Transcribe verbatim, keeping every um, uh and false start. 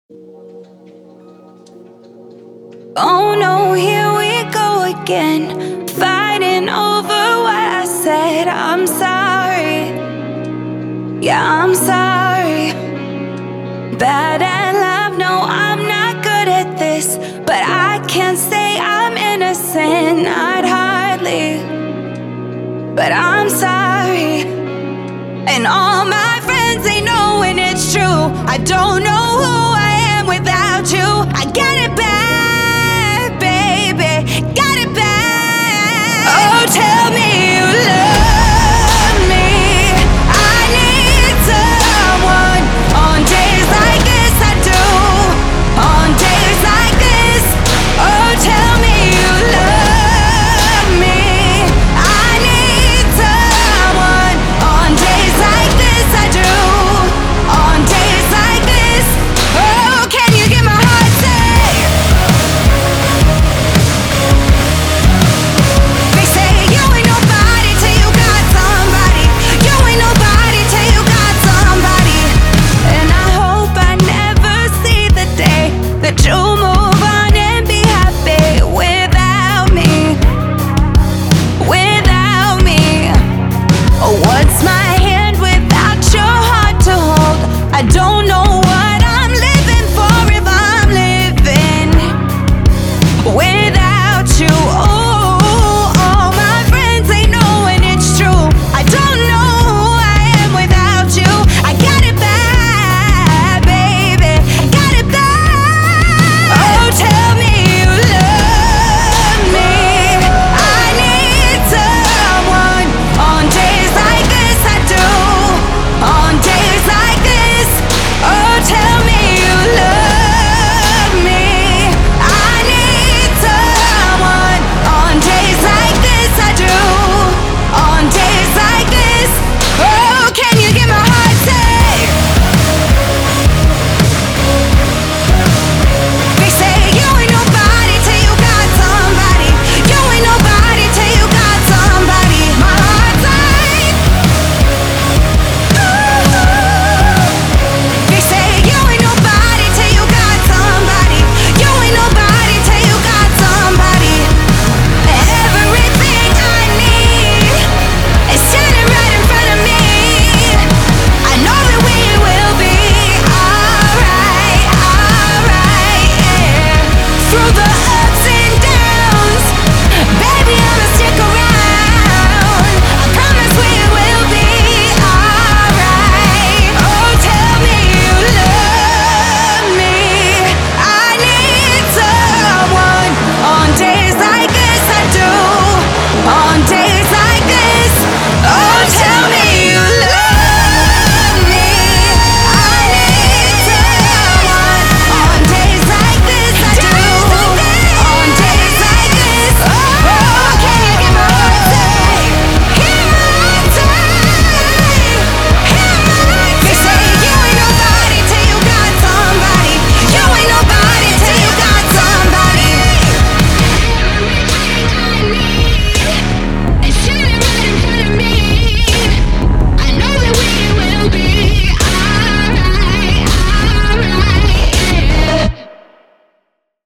Oh no, here we go again, fighting over what I said. I'm sorry, yeah, I'm sorry. Bad at love, no, I'm not good at this, but I can't say I'm innocent, not hardly. But I'm sorry, and all my friends, they know when it's true. I don't know